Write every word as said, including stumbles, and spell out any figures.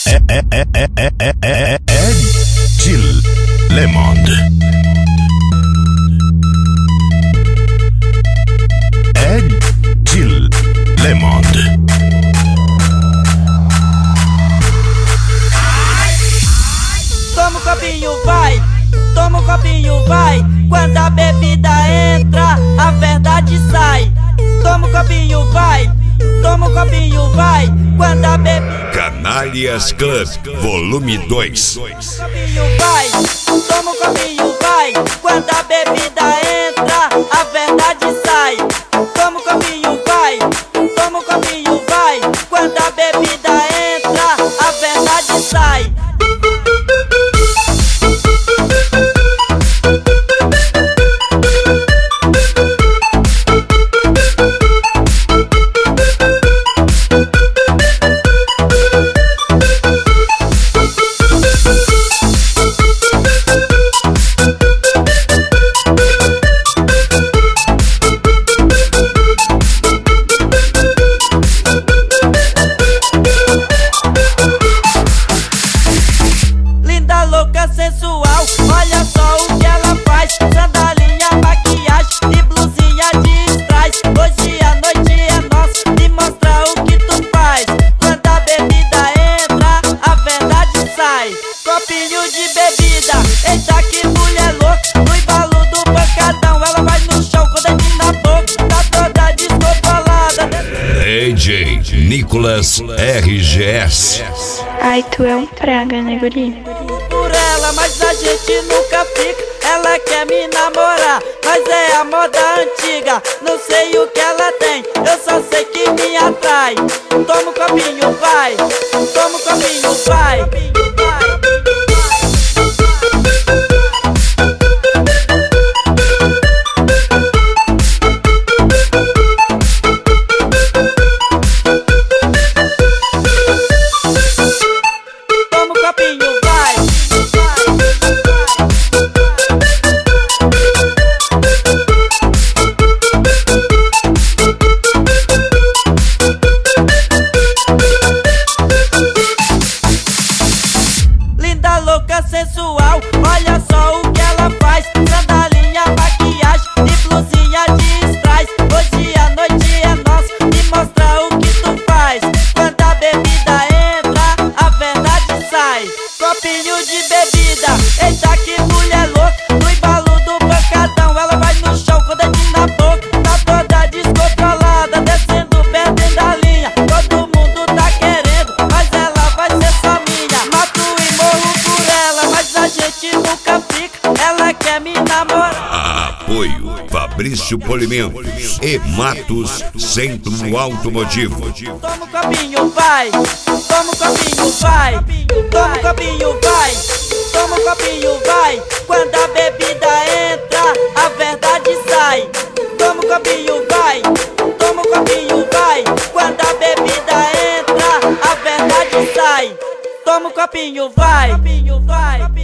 é, é, é, é, é, é, é, é de Lemond. É de Lemond. Toma um copinho, vai, toma um copinho, vai. Quando a bebida entra, a verdade sai. Toma um copinho, vai, toma um copinho, vai. Quando a bebida... Canalhas Club, volume dois. Toma um copinho, vai, toma um copinho, vai. Quando a bebida entra, a verdade sai. Toma um copinho, vai, toma um copinho, vai. Quando a bebida entra, a verdade sai. Sensual, olha só o que ela faz. Sandalinha, maquiagem e blusinha de strass. Hoje a noite é nossa, me mostra o que tu faz. Quando a bebida entra, a verdade sai. Copinho de bebida, eita que mulher louca. No embalo do pancadão, ela vai no chão com o dedinho na boca. Tá toda descontrolada. D J Nicolas R G S. Ai, tu é um praga, né, guri? Por ela, mas a gente nunca fica. Ela quer me namorar, mas é a moda antiga. Não sei o que ela tem, eu só sei que me atrai. Toma um copinho, vai, toma um copinho, vai. Sensual, olha só o que ela faz. Sandalinha, maquiagem e blusinha de strass. Hoje a noite é nossa, me mostra o que tu faz. Quando a bebida entra, a verdade sai. Copinho de bebida, eita que mulher louca. No embalo do pancadão, ela vai no chão com o dedinho na boca. Tá toda descontrolada, descendo, perdendo a linha. Todo mundo tá querendo, mas ela vai ser só minha. Mato e morro por ela, mas a gente nunca fica. Ela quer me namorar. Apoio Fabrício Polimentos e Matos Centro Automotivo. Toma um copinho, vai, toma um copinho, vai. Toma um copinho, vai, toma um copinho, vai. Quando a bebida entra, a verdade sai. Toma um copinho, vai, toma um copinho, vai. Quando a bebida entra, a verdade sai. Toma um copinho, vai, vai.